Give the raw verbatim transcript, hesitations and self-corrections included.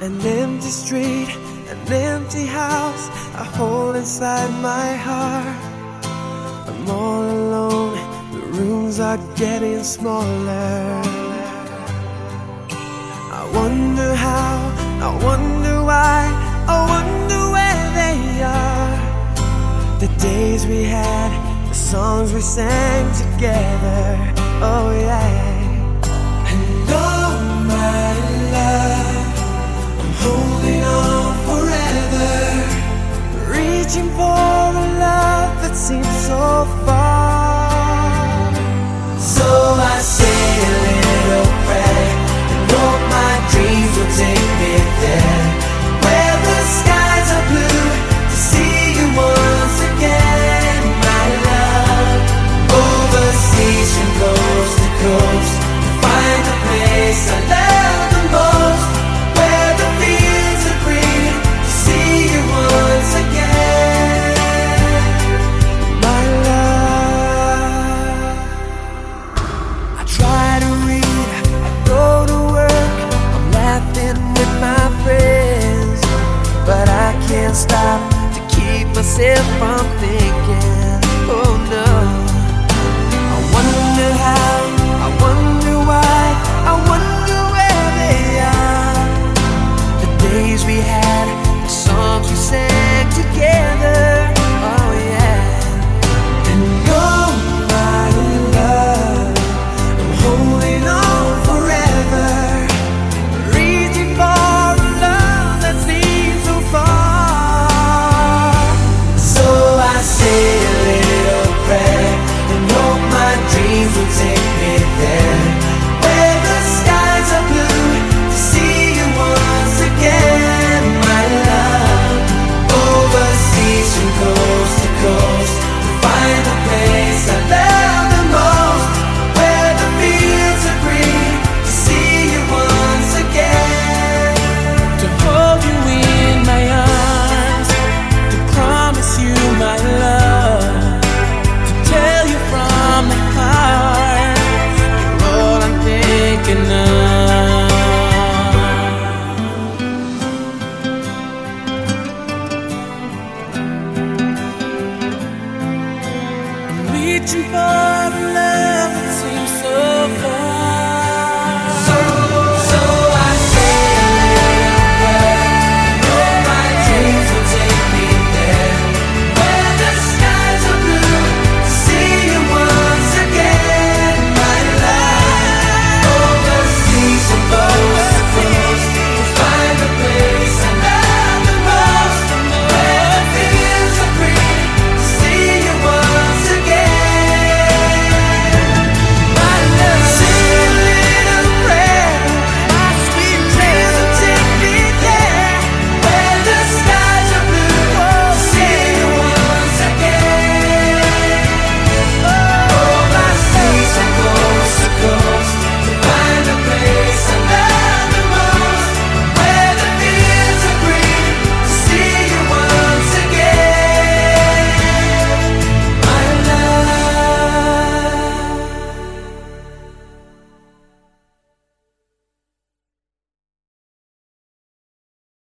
An empty street, an empty house, a hole inside my heart. I'm all alone, the rooms are getting smaller. I wonder how, I wonder why, I wonder where they are. The days we had, the songs we sang together, oh yeah. And oh my love, I'm holding on forever, reaching for a love that seems so far. So I say a little prayer and hope my dreams will take me there, where the skies are blue, to see you once again, my love. Overseas from coast to coast, to find the place I love the most, where the fields are green, to see you once again, my love. I try to read, I go to work, I'm laughing with my friends, but I can't stop to keep myself from thinking, oh no. I wonder how, I wonder why, I wonder where they are. The days we had, the songs we sang together, oh yeah. And oh my love, I'm holding on forever, reaching for a love that seems so far. So I say a little prayer and hope my dreams will take me there, where the skies are blue, to see you once again, my love. Overseas from coast to coast, to find the place I love the most, where the fields are green, to see you once again, to hold you in my arms, to promise you my love, to tell you from the heart, you're all I'm thinking of. I'm reaching for a love that seems so far.